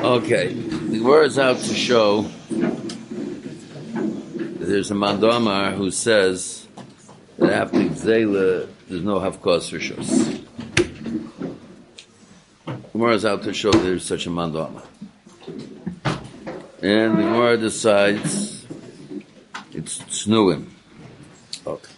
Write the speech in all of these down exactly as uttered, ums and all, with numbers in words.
Okay, the word's out to show that there's a Mandamar who says that after Gzela, there's no Hafkos Rishos. The word's out to show there's such a Mandamar. And the word decides it's Tznuim. Okay.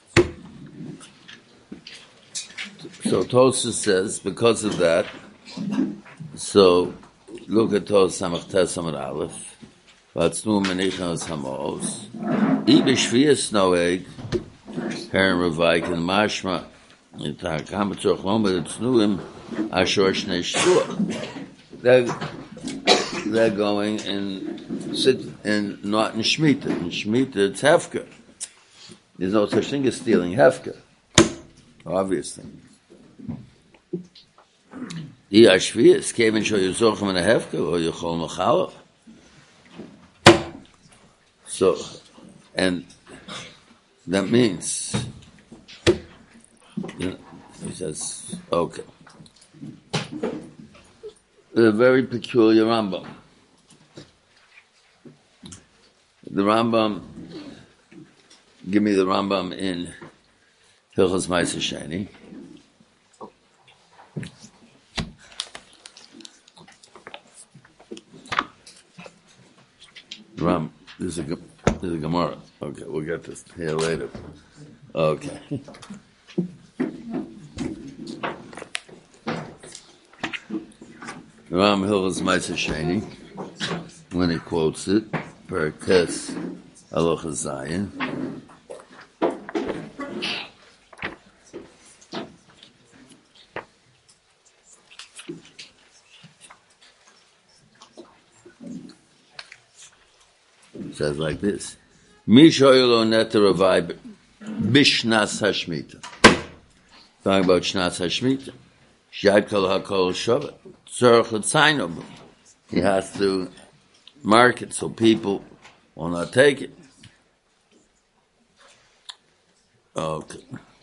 So Tosfos says, because of that, so look at Tos Samach Tes Amud Aleph. Vatznu Menichas Hamos. Ibishvias Noeg. Karen Revayk and Mashma. Itakam Tzochlom Betznuim Ashor Shnei Shua. They're they're going and sit and not in Shemitah. In Shemitah it's Hefker. There's no such thing as stealing Hefker. Obviously. Die Ashvias came and show you Zochem and a Hefker or you Chol Machalav. So, and that means, you know, he says, okay. A very peculiar Rambam. The Rambam, give me the Rambam in Hilchos Ma'aser Sheni. Ram, this is a this is a Gemara. Okay, we'll get this here later. Okay. Ram Hilchos Ma'aser Sheni, when he quotes it, per Tes Halacha Zayin. Says like this: Mishoylo neteravai bishnas hashmita. Talking about shnas hashmita. Shad kol hakol shavat tzorach l'tzayno. He has to mark it so people will not take it. Okay.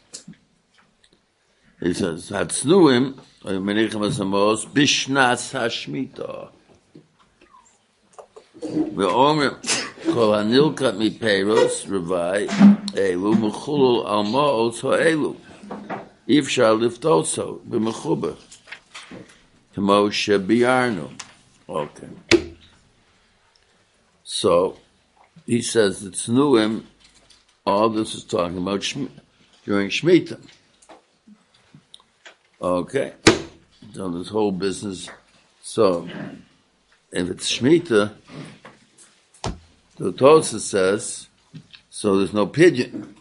He says hatznuim menichem asamos bishnas hashmita. Ve'omer kol hanilkat mi peiros revai elu mechulul al ma'os ha'elu ifshar liftotso b'mechuber kamo shebiarnu. Okay. So he says it's Tznuim. All this is talking about Shmi- during Shemitah. Okay. So this whole business. So if it's Shemitah, the Tosfos says, so there's no pigeon.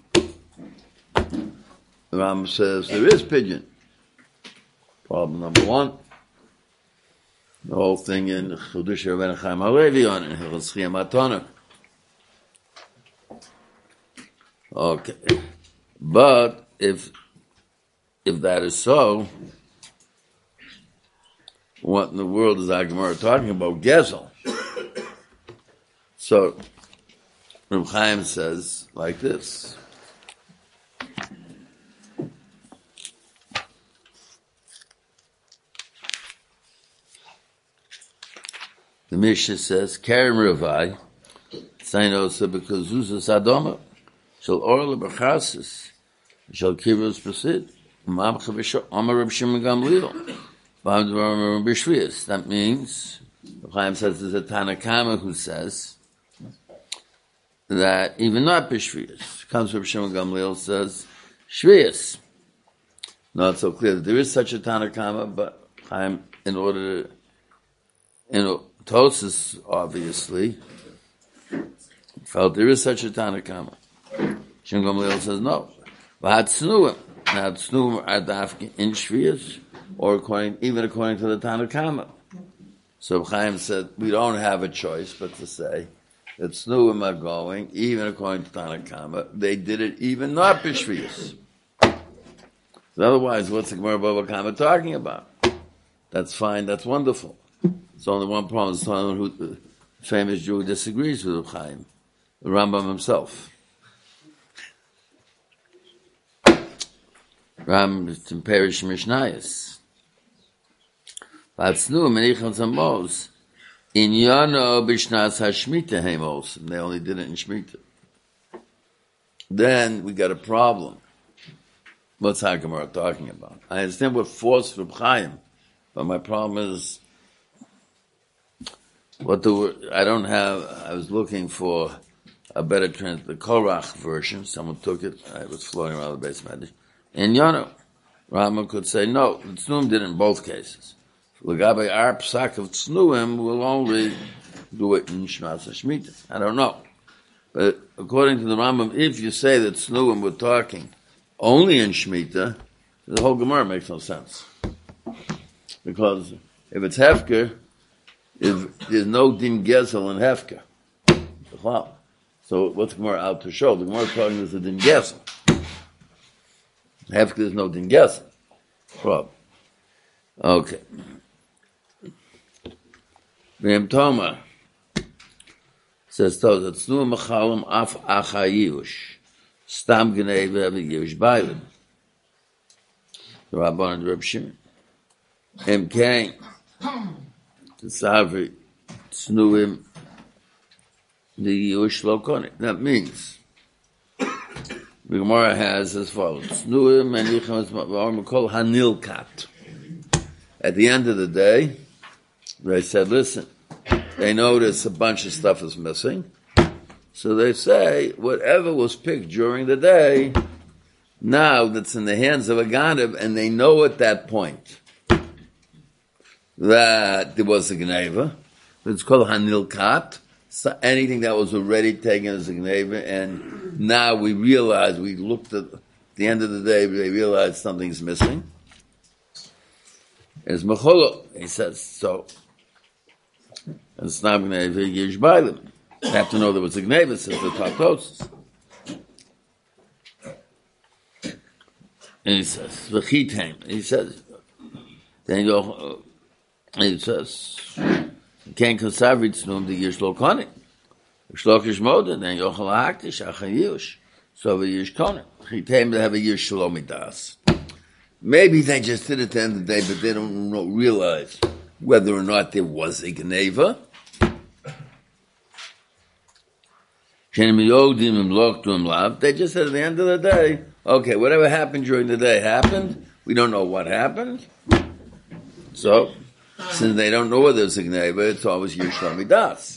The Ram says there is pigeon. Problem number one. The whole thing in Chudush Rabbeinu Chaim HaLevi on it, Hilchos Chiyam HaTonah. Okay. But if if that is so, what in the world is our Gemara talking about? Gezel. So, Reb Chaim says like this. The Mishnah says, Kerem Revai, Sainosa because Zuzas Adoma, Shal Orla Berchasis, Shal Kivos Prasid, Mamcha Bishop, Amar Reb Shimon Gamliel, Bamdvar Bishvias. That means, Reb Chaim says there's a Tanakama who says that even not Bishvias, comes from Shimon Gamliel says, Shvias. Not so clear that there is such a Tanakama, but Chaim, in order to, you know, Tosfos obviously felt there is such a Tanakama. Shimon Gamliel says no. But Tznuim, now Tznuim are dafke in Shvias, or according, even according to the Tanakama. So Chaim said we don't have a choice but to say that Tznuim are going, even according to Tanakama. They did it even not b'Shvias. So otherwise, what's the Gemara Bava Kama talking about? That's fine. That's wonderful. It's only one problem. It's someone who, the famous Jew, who disagrees with Reb Chaim, the Rambam himself. Ram in Perish Mishnayos. Vatznu menichon zamos In Yano Bishnas Hashmita Hemos, they only did it in Shemitah. Then we got a problem. What's Hagamara talking about? I understand what forced Reb Chaim, but my problem is what the I don't have. I was looking for a better trans, the Korach version. Someone took it. I was floating around the base of in Yano, Rambam could say no. The Tznuim did it in both cases. L'gabe our psak of Tznuim will only do it in Shmas Shemitah. I don't know. But according to the Rambam, if you say that Tznuim were talking only in Shemitah, the whole Gemara makes no sense. Because if it's Hefker, if there's no Din Gezel in Hefker. So what's the Gemara out to show? The Gemara is talking there's a Din Gezel. Hefker, there's no Din Gezel. Problem. Okay. V'em Toma says, that Tznuim Machalim Af Achayush Stam Gnei V'Evi Yush Bailim. The Rabban and Reb Shimon. Em Kain to Savri Tznuim the Yush Lokoni. That means the Gemara has as follows: Tznuim and Yicham Makol Hanil Kat. At the end of the day, they said, listen, they notice a bunch of stuff is missing. So they say, whatever was picked during the day, now that's in the hands of a Ganav, and they know at that point that there was a Gneva. It's called Hanil Kat. So anything that was already taken as a Gneva, and now we realize, we looked at the end of the day, they realized something's missing. It's Mecholo. He says, so, and it's not Gneva, Yish Bailim. You have to know there was a Gneva, says the Tartosis. And he says, V'chitem. He says, then you go, he says, Ken Kosavrit Snum, the Yish Lokoni. Shlokish Moda, then Yochel Haktish, Achayush. So the Yish Konim. Chitem, they have a Yish Shalomidas. Maybe they just did it at the end of the day, but they don't realize whether or not there was a Gneva. They just said at the end of the day, okay, whatever happened during the day happened. We don't know what happened. So, since they don't know whether there's a Gneva, it's always Yishla Midas.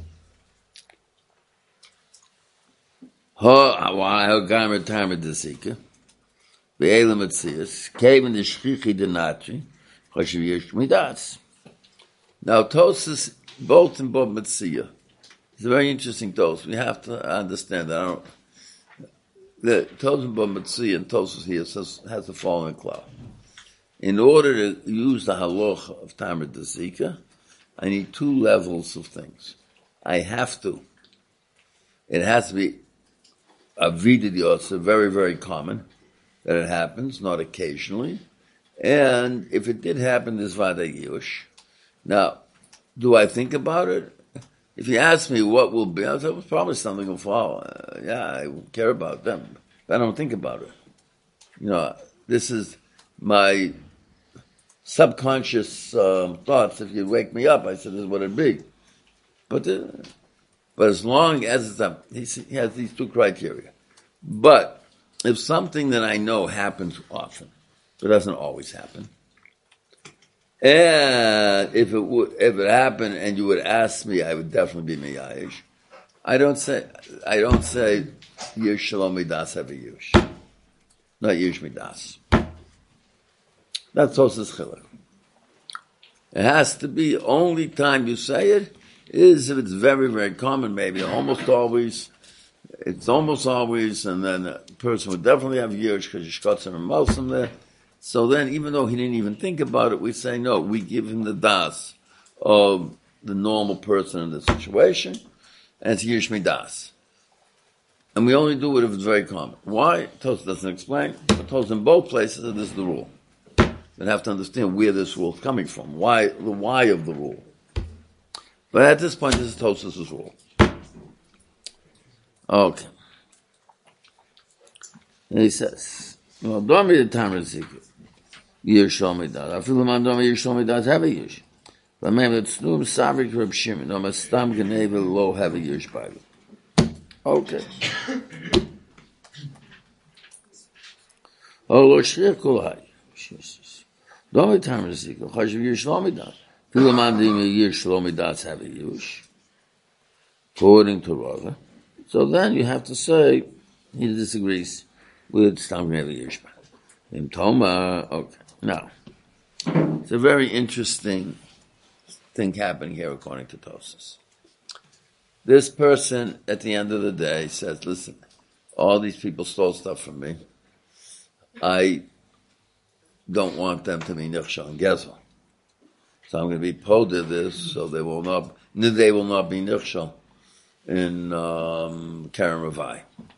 Now, Tosis, both in Bob Metzia. It's a very interesting Tosis. We have to understand that. I don't, the Tosis in Bob Metzia and Tosis here says, has the following cloud. In order to use the halacha of Tamer Desika, I need two levels of things. I have to. It has to be Avida Diyotza, very, very common that it happens, not occasionally. And if it did happen, there's Vada Yush. Now, do I think about it? If you ask me what will be, I'll say, well, probably something will fall. Uh, yeah, I care about them. But I don't think about it. You know, this is my subconscious um, thoughts. If you wake me up, I said, this is what it'd be. But uh, but as long as it's up, he, he has these two criteria. But if something that I know happens often, but doesn't always happen, and if it would, if it happened, and you would ask me, I would definitely be miyayish. I don't say, I don't say yish shalom midas have a yish, not yish midas. That's Tosas Chiluk. It has to be only time you say it is if it's very, very common, maybe almost always. It's almost always, and then a person would definitely have yish because Yishkotzim and Malsum there. So then, even though he didn't even think about it, we say no. We give him the das of the normal person in the situation, and it's yish midas. And we only do it if it's very common. Why? Tosas doesn't explain. But Tosas in both places, this is the rule. They have to understand where this rule is coming from. Why the why of the rule. But at this point, this is Tosas' rule. Okay. And he says, well, don't be the time of the secret. Yish Shomidad. I feel the man don't be Yish Shomidad have a Yish. But man, it's no Savik Reb Shimon. No, Mastam Geneva Lo have a Yish Bible. Okay. Oh, Lo Shriach Kulai. The only time is equal. Chashiv Yish Lomidas. Filamandim Yish Lomidas have a Yish. According to Rava. So then you have to say he disagrees with Stam Geneva Yish Bible. In Toma, okay. Now, it's a very interesting thing happening here according to Tosfos. This person, at the end of the day, says, listen, all these people stole stuff from me. I don't want them to be Nichshel and Gezel. So I'm going to be poded this, so they will not, they will not be Nichshel in um, Karen Ravai.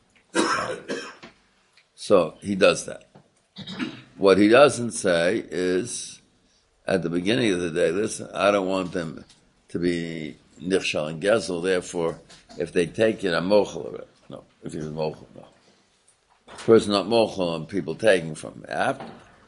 So he does that. What he doesn't say is, at the beginning of the day, listen, I don't want them to be Nichshel and Gezel, therefore, if they take it, I'm mochel of it. No, if he's mochel, no. Person not mochel on people taking from me. After,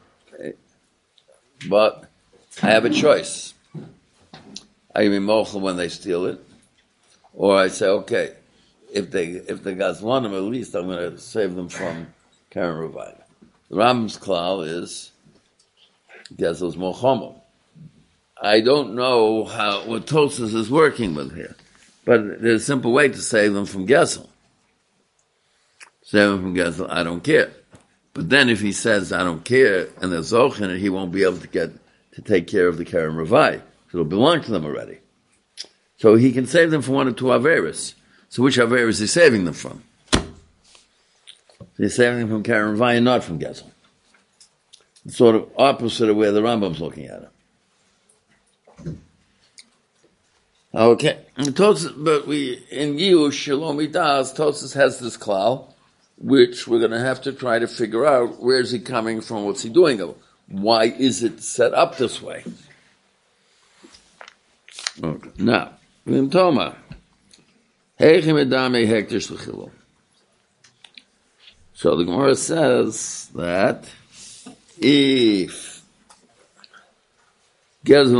but I have a choice. I can be mochel when they steal it, or I say, okay, if they if the guys want them, at least I'm going to save them from Karen Ravai. The Rambam's klal is Gezel's mochomo. I don't know how what Tosfos is working with here, but there's a simple way to save them from Gezel. Save them from Gezel, I don't care. But then if he says I don't care and there's zoch in it, he won't be able to get to take care of the Karen Ravai. It'll belong to them already. So he can save them from one or two averis. So which averis is he saving them from? He's saving them from Karen Ravai and not from Gezel. It's sort of opposite of where the Rambam's looking at it. Okay, Tosfos, but we in Yush Shalom Midas, Tosfos has this klal, which we're going to have to try to figure out where is he coming from, what's he doing, why is it set up this way? Okay, now Vim Toma, Heichim Edame Hektish L'Chilul. So the Gemara says that if just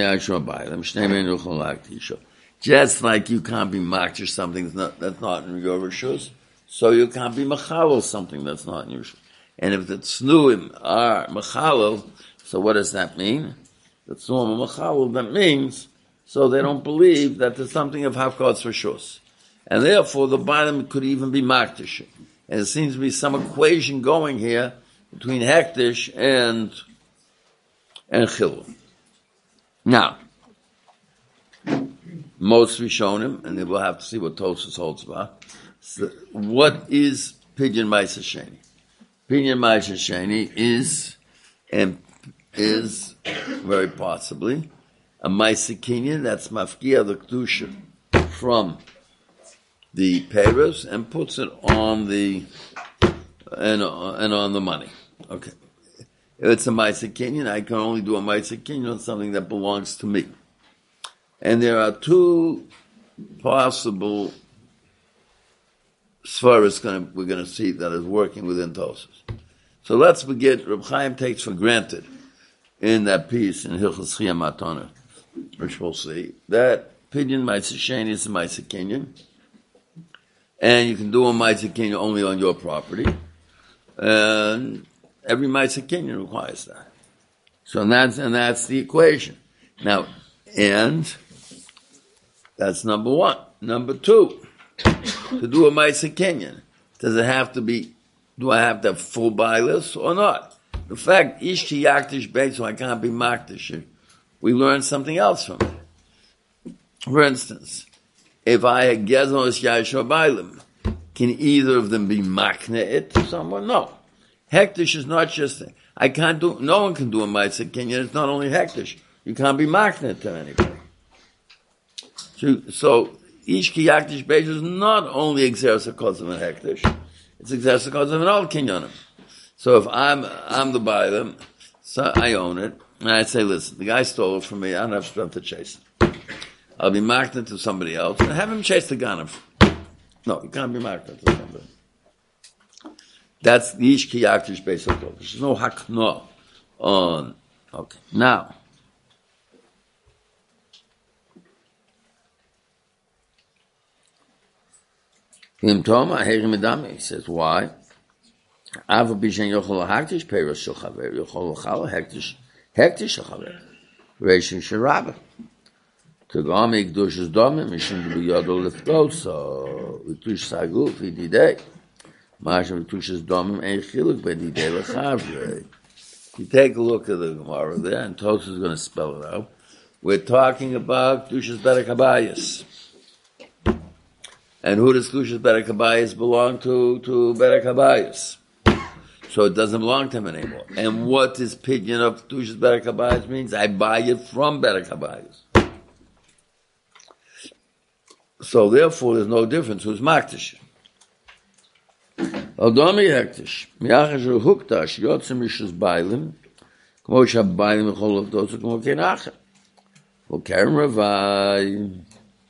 like you can't be makter something that's not, that's not in your rishus, so you can't be machalel something that's not in your rishus. And if the tznuim are machalel, so what does that mean? The tznuim are machalel, that means, so they don't believe that there's something of hafkatz rishus. And therefore the bottom could even be maktish. And it seems to be some equation going here between hektish and, and chilul. Now, most Rishonim, and then we'll have to see what Tosfos holds about. So what is Pidyon Ma'aser Sheni? Pidyon Ma'aser Sheni is, and is very possibly a Ma'aser Kinyan that's mafkia the kedusha from the peiros and puts it on the and and on the money. Okay. If it's a Ma'aser Kinyan, I can only do a Ma'aser Kinyan on something that belongs to me. And there are two possible svaras we're going to see that is working within Tosfos. So let's begin. Reb Chaim takes for granted in that piece in Hilchos Chiyah Matana, which we'll see, that Pidyon Ma'aser Sheni is a Ma'aser Kinyan, and you can do a Ma'aser Kinyan only on your property. And every Ma'aser Kinyan requires that. So that's, and that's the equation. Now, and that's number one. Number two, to do a Ma'aser Kinyan, does it have to be, do I have to have full bailis or not? The fact, ish ki yaktish beit, so I can't be maktish, we learn something else from it. For instance, if I had gezel es yashor bailim, can either of them be makne it to someone? No. Hektish is not just, I can't do, no one can do a Ma'aser Kinyan, it's not only hektish. You can't be makne to anybody. So, so ish ki yaktish beit is not only exersa cause of an hektish, it's exersa cause of an old kinyanim. So if I'm, I'm the buyer, so I own it, and I say, listen, the guy stole it from me, I don't have strength to chase it. I'll be makne to somebody else, and have him chase the ganav. No, you can't be makne to somebody. That's the ish ki yaktish beit of God. There's no hakno on, okay. Now, Him Toma, he says, why? Ava Bishan Yochol Haktish Peros Shochaver, Yochol Chala Hektish, Hektish Shochaver, Reshim Sharabah. To go make Dush's Domim, Mishim to be Yodol Liftot, so Vitush Saguf, Vididei. Mashim Vitush's Domim, Ein Chiluk, Bedidei Lechavre. You take a look at the Gemara there, and Tosfos is going to spell it out. We're talking about Dush's Berekabayas. And who does Dush's Berekabayas belong to? To Berekabayas. So it doesn't belong to him anymore. And what is pidyon of Dush's Berekabayas means? I buy it from Berekabayas. So therefore, there's no difference who's maktish. Aldomi hektish. Miachash huktash yotzim mishus bailim. Kmo shab bailim echol of dosu kmo kenacha. V'kerem ravai.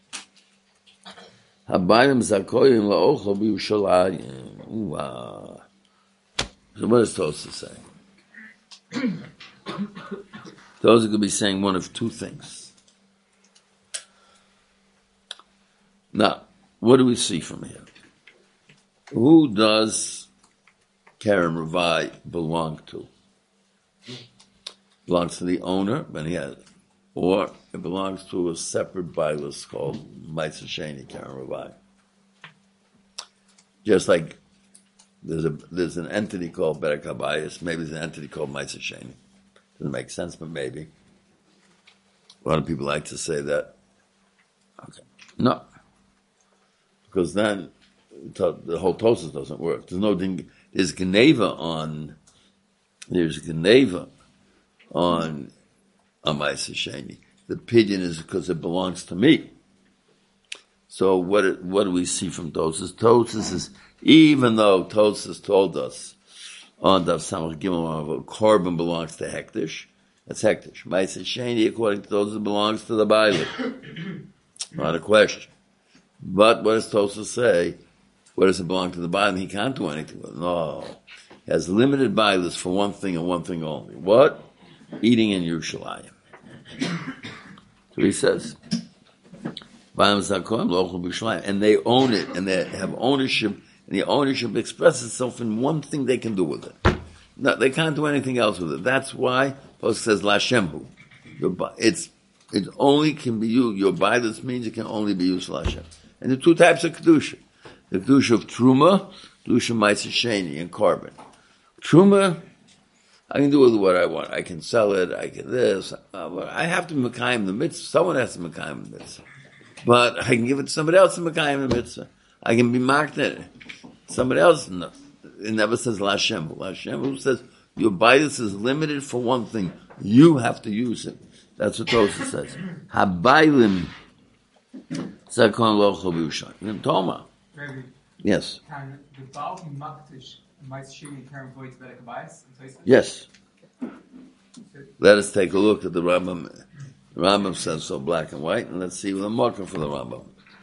Habayim zakoyim la'ochel b'Yushalayim. Wow. So what is Tosfos saying? Tosfos could be saying one of two things. Now, what do we see from here? Who does Kerem Ravai belong to? Belongs to the owner, but he has, or it belongs to a separate bailus called Ma'aser Sheni Kerem Ravai. Just like there's a there's an entity called Berekabayas, maybe there's an entity called Ma'aser Sheni. Doesn't make sense, but maybe. A lot of people like to say that. Okay, no. Because then the whole Tosfos doesn't work. There's no ding, there's Geneva on there's Geneva on a Ma'aser Sheni. The pidyon is because it belongs to me. So what it, what do we see from Tosfos? Tosfos is, even though Tosfos told us on Daf Samach Gimel, Korban belongs to Hektish, that's Hektish. Ma'aser Sheni, according to Tosfos, belongs to the Bailim. Not a question. But what does Tosfos say? What does it belong to the Bailim? He can't do anything with it. No. He has limited Bailis for one thing and one thing only. What? Eating in Yerushalayim. So he says, and they own it, and they have ownership, and the ownership expresses itself in one thing they can do with it. No, they can't do anything else with it. That's why Tosfos says Lashemhu. It's it only can be used. Your Bailis means it can only be used for Lashem. And the two types of Kedusha. The Kedusha of Truma, Kedusha Ma'aser Sheni, and Korban. Truma, I can do with what I want. I can sell it, I can this. Uh, but I have to Mekayim the mitzvah. Someone has to Mekayim the mitzvah. But I can give it to somebody else to Mekayim the mitzvah. I can be marked it. Somebody else, no. It never says Lashem. Lashem, who says your Bailis is limited for one thing. You have to use it. That's what Tosfos says. Habaylim zakon lo chol Toma. Yes. Can the Baal be maktish Ma'aser Sheni Kerem Ravai to Berekabayas? Yes. Let us take a look at the Rambam. The Rambam says so black and white, and let's see the marker for the Rambam.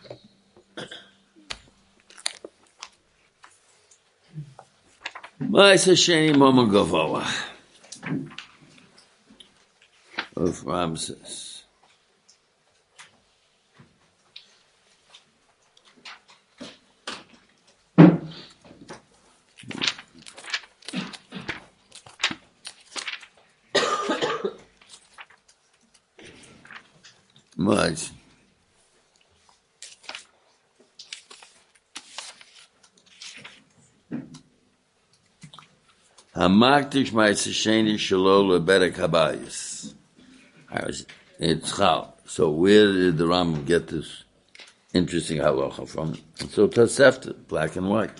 Ma'aser Sheni Moma Gavoa of Ramses. Much. Hamaktish Ma'aser Sheni Shelo LeBerekabayas. It's how. So where did the Rambam get this interesting halacha from? And so Tosefta, black and white.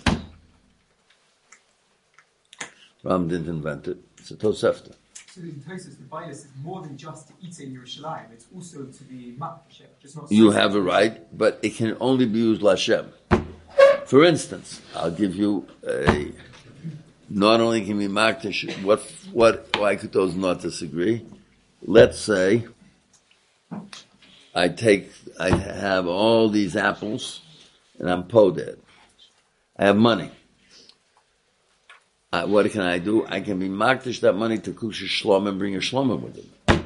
Rambam didn't invent it. It's a Tosefta. So in Tosfos, the bias is more than just to eat in Yerushalayim. It's also to be maktish. Just not. You have a right, but it can only be used Lashem. For instance, I'll give you a. Not only can be maktish. What? What? Why could those not disagree? Let's say I take, I have all these apples, and I'm poded. I have money. Uh, what can I do? I can be maktish that money to kusha shlom and bring a shlom with it.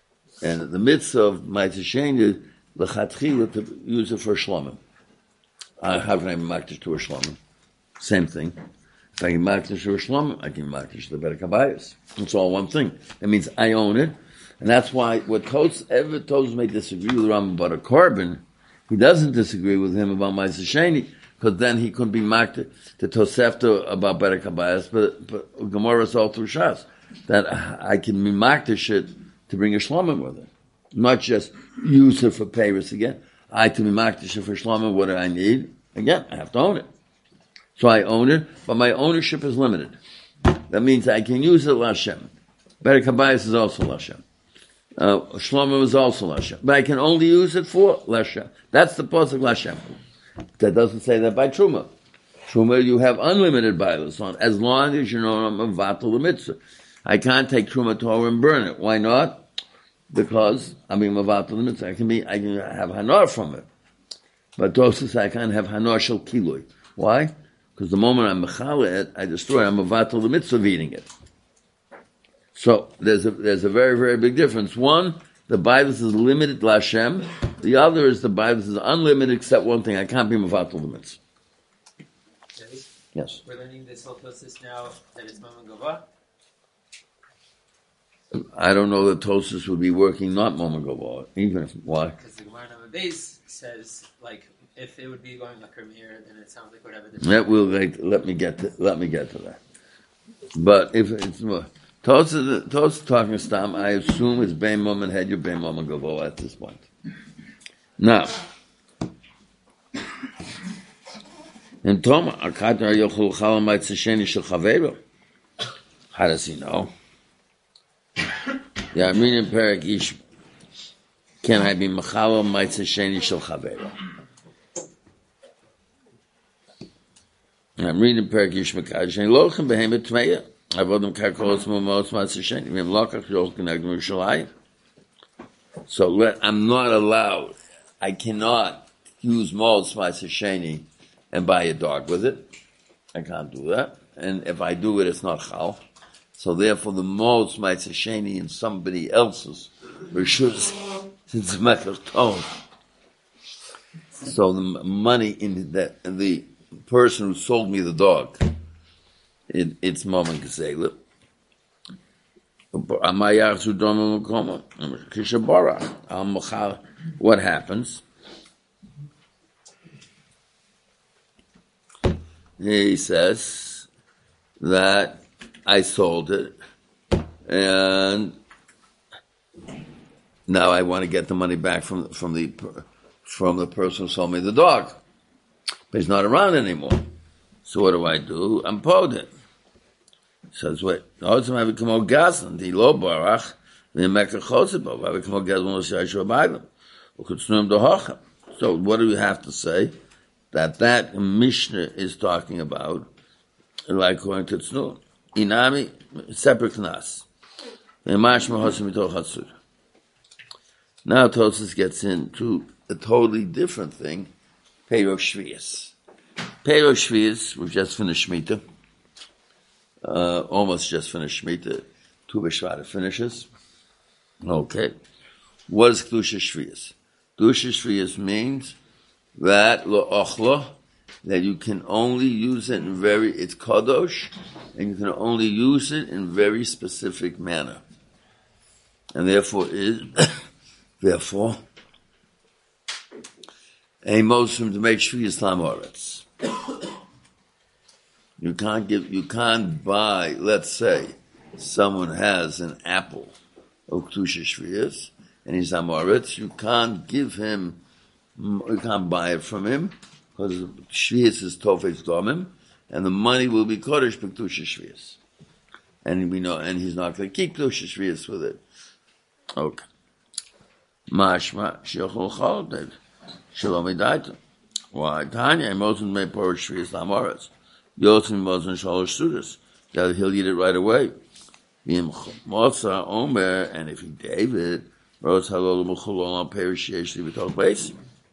And the mitzvah of Ma'aser Sheni is l'chatchila to use it for shlomim. Uh, how can I be makdish to a shlomim? Same thing. If I can makdish to a shlomim, I can makdish to the Berek HaBayis. It's all one thing. It means I own it. And that's why what Tos, ever Tos may disagree with Rambam about a korban, he doesn't disagree with him about Ma'aseh Sheni, because then he couldn't be makdish to Tosefta about Berek HaBayis, but, but Gemara is all through Shas, that I can be makdish it to bring a shlomim with it. Not just use it for Paris again. I to be makdish it for shlomim, what do I need? Again, I have to own it. So I own it, but my ownership is limited. That means I can use it L'Hashem. Berek HaBayis is also L'Hashem. Uh, Shlomo is also L'Hashem. But I can only use it for L'Hashem. That's the pasuk L'Hashem. That doesn't say that by Truma. Truma, you have unlimited bilas on, as long as you know I'm a vatal the mitzvah. I can't take Truma Torah and burn it. Why not? Because I'm being mavatal the mitzvah. I can be, I can have hanor from it. But Tosas, I can't have hanor shel kiloi. Why? Because the moment I'm mechala it, I destroy it. I'm mavatal the mitzvah of eating it. So there's a there's a very very big difference. One, the bias is limited to Hashem. The other is the bias is unlimited except one thing. I can't be mavatal the mitzvah. Yes. We're learning this whole process now that it's Mammon Gova. I don't know that Tosas would be working not Mammon Gova, even if why? Because the Gemara Nama Beis says like if it would be going like here, then it sounds like whatever. That will let, let me get to, let me get to that. But if it's more Tosas Tosas talking stam, I assume it's Bein Mammon Head, your Bein Mammon Gova at this point. Now. And Toma, Akatar Yochul Chalamite Sesheni Shel Chaveiro. How does he know? Yeah, I mean in Perek Ish, can I be Mechala Maitzah Sheni Shel Chaveiro? I'm reading Perek Ish Mekadosh, and Lochem Behemet Tmeya. Avodim Karkolos Momos Maitzah Sheni. Vim Lokach Yol Kenegdim Yerushalayim. So let, I'm not allowed. I cannot use Mos Maitzah Sheni and buy a dog with it. I can't do that. And if I do it, it's not chal. So therefore, the most Maitzah Sheni in somebody else's reshus, since it's mekach tone. So the money in that the person who sold me the dog, it, it's moment gezelet. What happens? He says that I sold it, and now I want to get the money back from from the from the person who sold me the dog, but he's not around anymore. So what do I do? I'm pod it. Says wait, no, it's going to become a gazlan. The lo barach the mekach chosebo. I become a gazlan l'shayishu abayim. Ukutznum dohachem. So what do you have to say? That that Mishnah is talking about, like according to Tznu. Inami, separate knas. Now Tosas gets into a totally different thing, Peiro Shvius. Peiro Shvius, we've just finished Shemitah, uh, almost just finished Shemitah, Tu B'Shvat finishes. Okay. What is Kedusha Shvius? Kedusha Shvius means that lo ochla, that you can only use it in very, it's kadosh, and you can only use it in very specific manner. And therefore is, therefore, a Muslim to make shvi Islam oretz. You can't give, you can't buy, let's say, someone has an apple of Kedusha Shviyas, and he's Amoritz, you can't give him, you can't buy it from him, because Shviyas is Tofetz Domim, and the money will be Kodesh B'Kedusha Shviyas. And we know, and he's not going to keep Kedusha Shviyas with it. Okay. Mashma, Shechol Chol, Shalom Edaita. Why? Tanya, Mosin may pour Shviyas Lamoritz. Yotzim Mosin Shalosh Sudas. That he'll eat it right away. Motza Omer, and if he gave it, Rose Halol Mucholol on Perish Yeshli B'Tol Beis.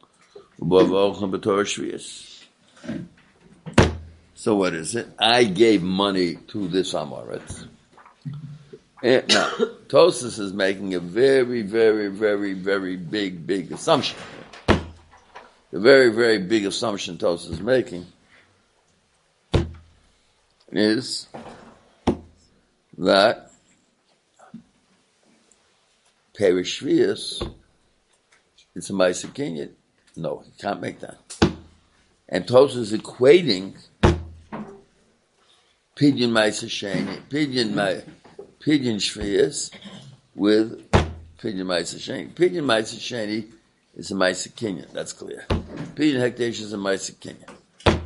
So what is it? I gave money to this Amoritz. Now, Tosas is making a very, very, very, very big, big assumption. the very, very big assumption Tosfos is making is that Perish Shvius, it's a Ma'aser Kinyan. No, he can't make that. And Tosfos is equating Pidyon Ma'aser Sheni, Pidyon Pidyon Shvius with Pidyon Ma'aser Sheni. Pidyon Ma'aser Sheni is a Ma'aser Kinyan, that's clear. Pidyon Hekdesh is a Ma'aser Kinyan.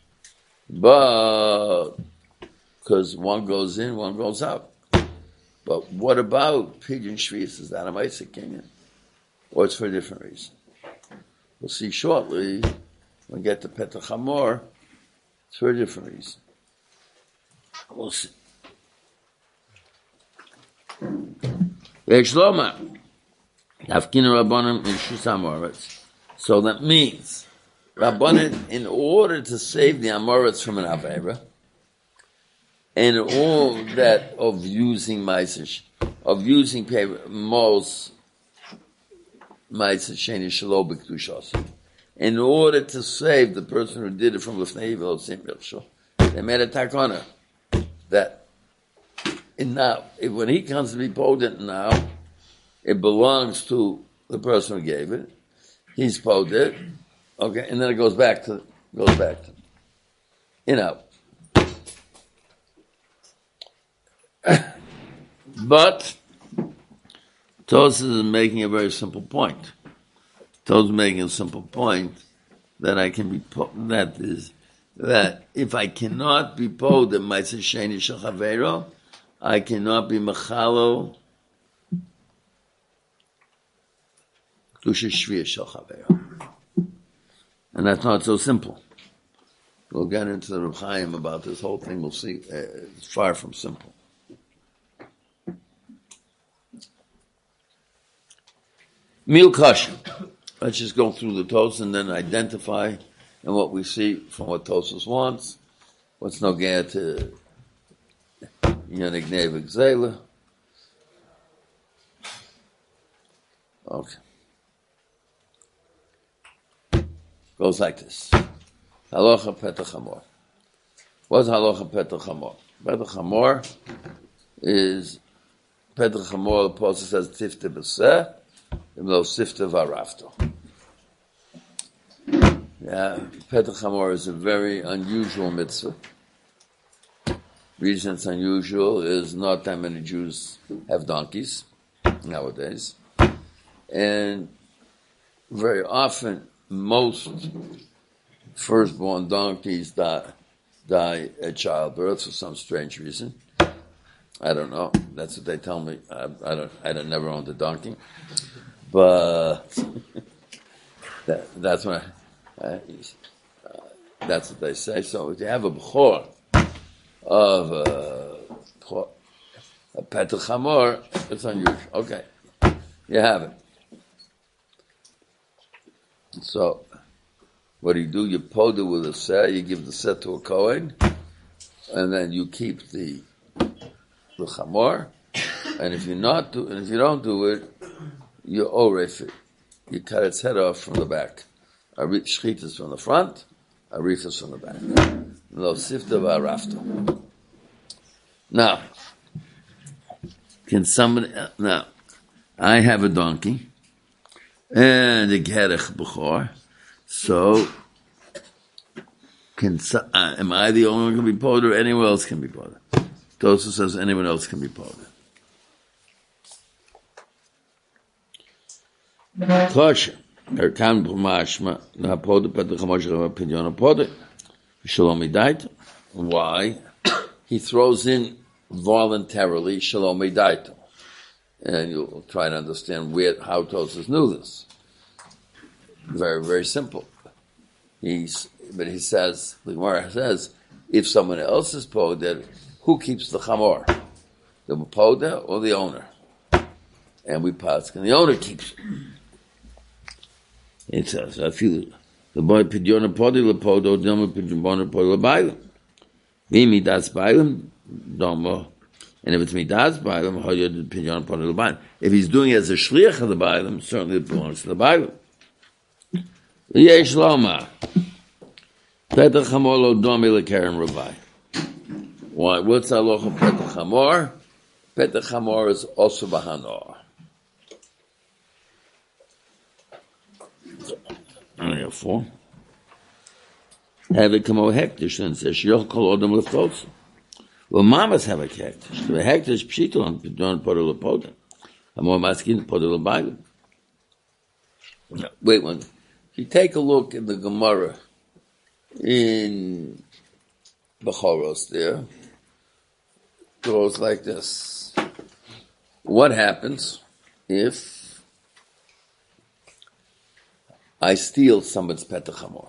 But, because one goes in, one goes out. But what about Pidyon Shvius? Is that a Ma'aser Kinyan? Or it's for a different reason? We'll see shortly, when we get to Petach Hamor, it's for a different reason. We'll see. So that means, Rabbanan, in order to save the Amoritz from an Aveira, and all that of using Ma'aser, of using Mos Ma'aser Sheni Shelo B'Kedushos, in order to save the person who did it from Lefnei Evil of Sim Yachshol, they made a takana that in now, if, when he comes to be potent now, it belongs to the person who gave it. He's potent, okay, and then it goes back to goes back to you know. But Tosfos is making a very simple point. Tosfos is making a simple point that I can be po- that is that if I cannot be poed in Ma'aser Sheni Shel Chaveiro, I cannot be machalo Kedusha Shvius Shel Chaveiro, and that's not so simple. We'll get into the Reb Chaim about this whole thing. We'll see. Uh, it's far from simple. Mil Kasha. Let's just go through the Tosfos and then identify and what we see from what Tosfos wants. What's nogea to Yonik Nevik Zela. Okay. Goes like this. Halacha Petach Hamor. What's Halacha Petach Hamor? Petach Hamor is Petach Hamor, the Apostle says, Tifte B'seh, Lo Sifte Varafto. Yeah, Petach Hamor is a very unusual mitzvah. Reason it's unusual is not that many Jews have donkeys nowadays. And very often, most firstborn donkeys die, die at childbirth for some strange reason. I don't know. That's what they tell me. I, I don't. I don't, never owned a donkey, but that, that's what. I, uh, that's what they say. So if you have a b'chor of a, a Petach Hamor, it's unusual. Okay, you have it. So, what do you do? You pod it with a set. You give the set to a Kohen, and then you keep the the chamor. And if you not do, and if you don't do it, you oref it. You cut its head off from the back. A shchit is from the front, a reef is from the back. Lo sifta v'arafta. Now, can somebody? Now, I have a donkey. And a gerech b'chor. So, can uh, am I the only one who can be poed, or anyone else can be poed? Tosfos says anyone else can be poed. Kosher. Erkan b'mashma na'pod petach hamor shel pidyon ha'pod shalom midait. Why? He throws in voluntarily shalom midait. And you'll try to understand where, how Tosfos knew this. Very, very simple. He's, but he says, the Gemara says, if someone else is poded, who keeps the chamor? The poda or the owner? And we pass, and the owner keeps it. It says, I feel the boy pidyon podi le podo, dilma pidyon podi le bailim. Vimi das bailim, domo. And if it's midas bailim, hoyod pidyon podi le bailim. If he's doing it as a shliach of the bailim, certainly it belongs to the bailim. Yesh loma. Petach hamor lo domi lekeren ravai. Why? What's halacha petach hamor? Petach hamor is also b'hanor. Only have four. Have it come over hektish and says she'll call odom leftots. Well, mamas have a hektish. The hektish pshito don't put a lepoda. I'm more masking put a lebayim. Wait one. If you take a look in the Gemara in Bechoros there, it goes like this. What happens if I steal somebody's petach hamor?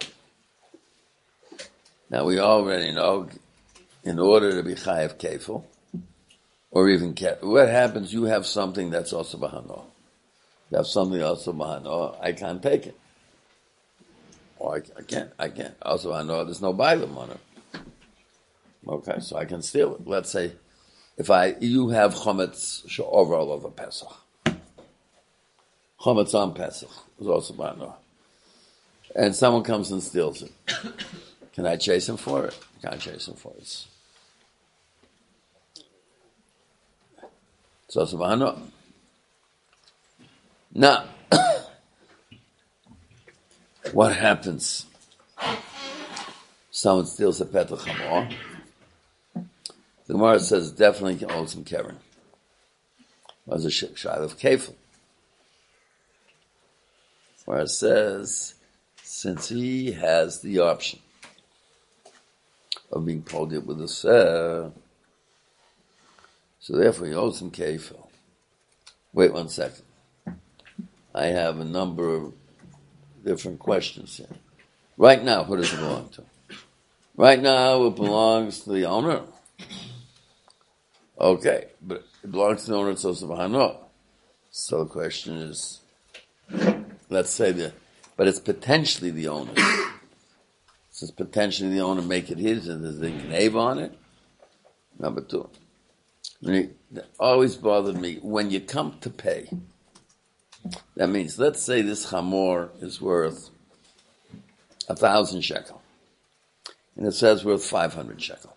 Now we already know, in order to be chayav kefil, or even kefil, what happens? You have something that's also b'hanor. You have something also b'hanor. I can't take it. Or I, I can't. I can't. Also b'hanor. There's no bailam on it. Okay, so I can steal it. Let's say, if I you have chometz she'over all over Pesach, chometz on Pesach is also b'hanor, and someone comes and steals it. Can I chase him for it? Can't chase him for it. It's also b'hanor. Now, what happens? Someone steals a petach hamor. The Gemara says definitely can owe some keren. Was a shayla of kefil. Where it says, since he has the option of being pulled it with a seh, so therefore he owes some kefil. Wait one second. I have a number of different questions here. Right now, who does it belong to? Right now, it belongs to the owner. Okay, but it belongs to the owner, it's also b'hanor. So the question is, let's say that, but it's potentially the owner. Since potentially the owner make it his, and there's a knave on it. Number two, it always bothered me when you come to pay. That means, let's say this chamor is worth a thousand shekel, and it says worth five hundred shekel.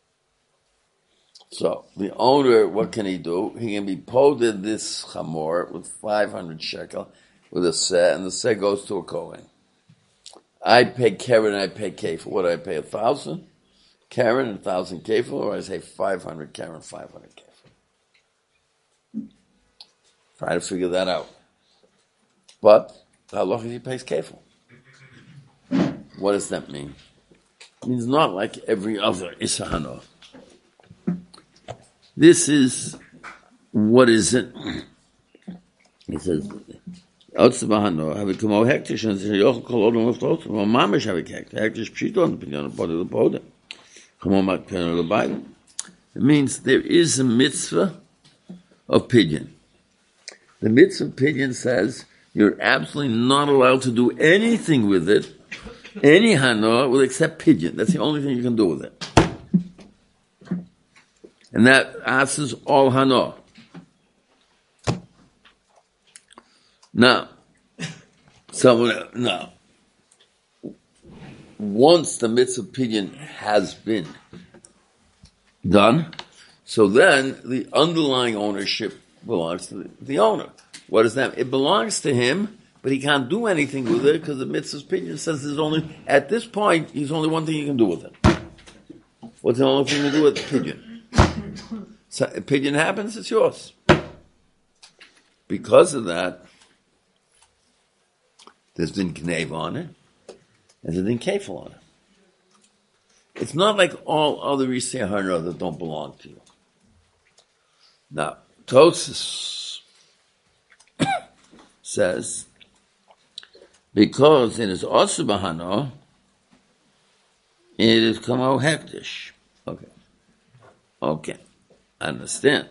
So the owner, what can he do? He can be poded this chamor with five hundred shekel with a seh, and the seh goes to a kohen. I pay keren, I pay kefil. What do I pay? A thousand keren, a thousand kefil, or I say five hundred keren, five hundred kefil. Try to figure that out. But halacha he pays kefil. What does that mean? It means not like every other isahano. This is what is it? He says, "Outsabahano have it come out hektish and say yochel kol odom leftot. Well, mamish have it hektish. Hektish pshito on the pinyon of body of the poda. Come on, mat pinyon of the Bible. It means there is a mitzvah of pidyon. The mitzvah of pidyon says you're absolutely not allowed to do anything with it, any hana, will except pidyon. That's the only thing you can do with it. And that answers all hana. Now, someone, now, once the mitzvah pidyon has been done, so then the underlying ownership belongs to the, the owner. What is that? It belongs to him, but he can't do anything with it because the mitzvah's pidyon says there's only, at this point, there's only one thing you can do with it. What's the only thing to do with the pidyon? So if pidyon happens, it's yours. Because of that, there's been knave on it, and there's been kefil on it. It's not like all other Isei Hara that don't belong to you. Now, Tosfos says, because it is also b'hano, it is kamo hektish. Okay. Okay. I understand.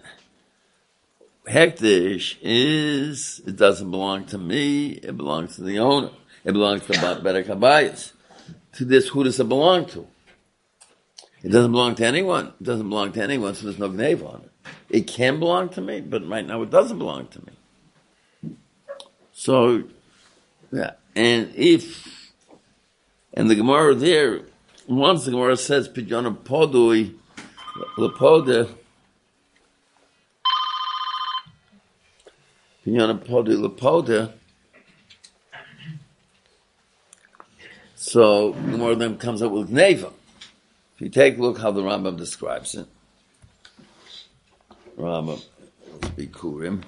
Hektish is, it doesn't belong to me, it belongs to the owner. It belongs to Berek Habayis. To this, who does it belong to? It doesn't belong to anyone. It doesn't belong to anyone, so there's no gnave on it. It can belong to me, but right now it doesn't belong to me. So, yeah. And if And the Gemara there, once the Gemara says, Pidyon Podui, Lepoda, Pidyon Podui, Lepoda, so the Gemara then comes up with Gneva. If you take a look how the Rambam describes it, Rambam, let's be Kurim.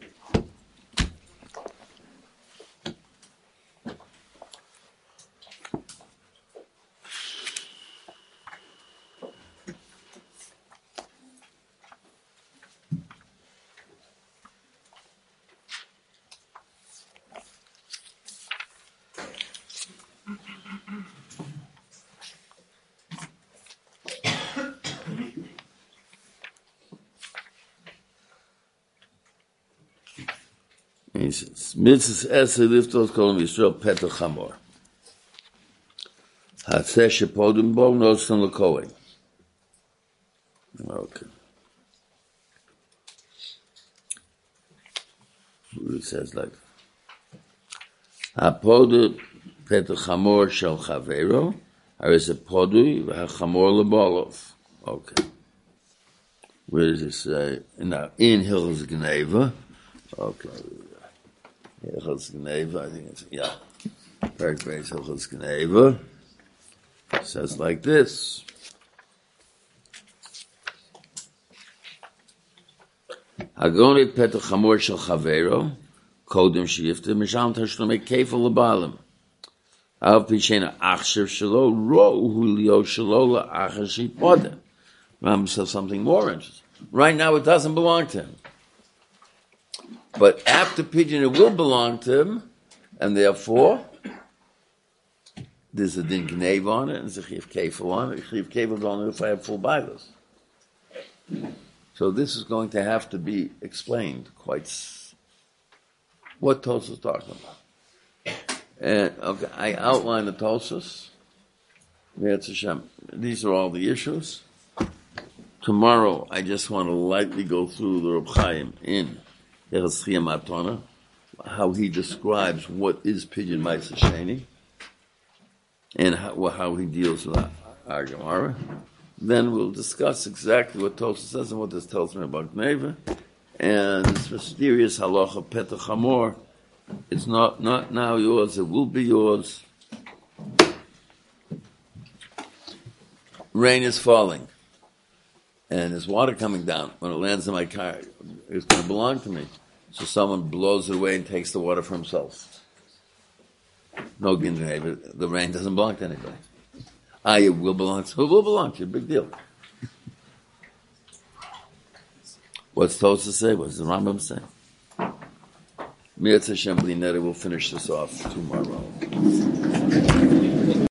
He says, Mitzvahs Eseh Liftos Kolam Yisrael Petach Chamor. Hatzeh Shepodum Bo Nosson L'Kohen. Okay. It says like, HaPodu Petach Chamor Shel Chavero, Haris HaPodu V'HaChamor L'Bolov. Okay. Where does it say? Now, in Hilchos Gneva. Okay. Hilchos Gneva, I think it's, yeah. Very great Hilchos Gneva. Says like this. Hagoni Petach Chamor Shel Chavero, Kodem Shifta, Misham Tashlomei Kefal L'Balim. Av Pishena Achshev Shelo, Ro Hulio Shelo La'achar Shipoda. Rambam says something more interesting. Right now it doesn't belong to him. But after Pidyon, it will belong to him, and therefore, there's a din Gneva on it, and there's a chiv kefil on it. Chiv kefil is only if I have full bilas. So this is going to have to be explained quite s- what Tosfos is talking about. And okay, I outlined the Tosfos. These are all the issues. Tomorrow, I just want to lightly go through the Reb Chaim in Hilchos Chiyam Atona, how he describes what is Pidyon Ma'aser Sheni, and how, how he deals with our Gemara. Then we'll discuss exactly what Tosfos says and what this tells me about Gneva, and this mysterious halacha Petach Chamor. It's not not now yours; it will be yours. Rain is falling, and there's water coming down. When it lands in my car, it's going to belong to me. So someone blows it away and takes the water for himself. No Gneva. The rain doesn't belong to anybody. Ah, it will belong to, it will belong to you. Big deal. What's Tosfos say? What's the Rambam say? Mi'at Hashem B'li Neder will finish this off tomorrow.